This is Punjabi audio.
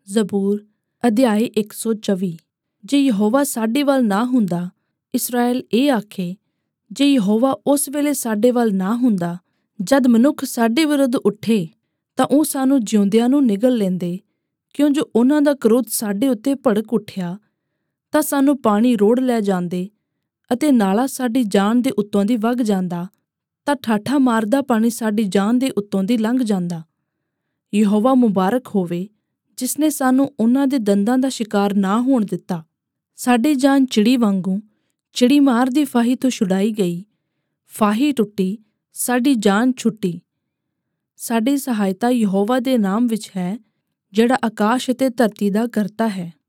ਜ਼ਬੂਰ ਅਧਿਆਇ 124। ਜੇ ਯਹੋਵਾ ਸਾਡੇ ਵੱਲ ਨਾ ਹੁੰਦਾ, ਇਸਰਾਏਲ ਇਹ ਆਖੇ, ਜੇ ਯਹੋਵਾ ਉਸ ਵੇਲੇ ਸਾਡੇ ਵੱਲ ਨਾ ਹੁੰਦਾ, ਜਦ ਮਨੁੱਖ ਸਾਡੇ ਵਿਰੁੱਧ ਉੱਠੇ ਤਾਂ ਉਹ ਸਾਨੂੰ ਜਿਉਂਦਿਆਂ ਨੂੰ ਨਿਗਲ ਲੈਂਦੇ। ਕਿਉਂ ਜੋ ਉਹਨਾਂ ਦਾ ਕ੍ਰੋਧ ਸਾਡੇ ਉੱਤੇ ਭੜਕ ਉੱਠਿਆ ਤਾਂ ਸਾਨੂੰ ਪਾਣੀ ਰੋੜ ਲੈ ਜਾਂਦੇ ਅਤੇ ਨਾਲਾ ਸਾਡੀ ਜਾਨ ਦੇ ਉੱਤੋਂ ਦੀ ਵਗ ਜਾਂਦਾ, ਤਾਂ ਠਾਠਾਂ ਮਾਰਦਾ ਪਾਣੀ ਸਾਡੀ ਜਾਨ ਦੇ ਉੱਤੋਂ ਦੀ ਲੰਘ ਜਾਂਦਾ। ਯਹੋਵਾ ਮੁਬਾਰਕ ਹੋਵੇ, ਜਿਸਨੇ ਸਾਨੂੰ ਉਹਨਾਂ ਦੇ ਦੰਦਾਂ ਦਾ ਸ਼ਿਕਾਰ ਨਾ ਹੋਣ ਦਿੱਤਾ। ਸਾਡੀ ਜਾਨ ਚਿੜੀ ਵਾਂਗੂ ਚਿੜੀ ਮਾਰ ਦੀ ਫਾਹੀ ਤੋਂ ਛੁਡਾਈ ਗਈ। ਫਾਹੀ ਟੁੱਟੀ, ਸਾਡੀ ਜਾਨ ਛੁੱਟੀ। ਸਾਡੀ ਸਹਾਇਤਾ ਯਹੋਵਾ ਦੇ ਨਾਮ ਵਿੱਚ ਹੈ, ਜਿਹੜਾ ਆਕਾਸ਼ ਅਤੇ ਧਰਤੀ ਦਾ ਕਰਤਾ ਹੈ।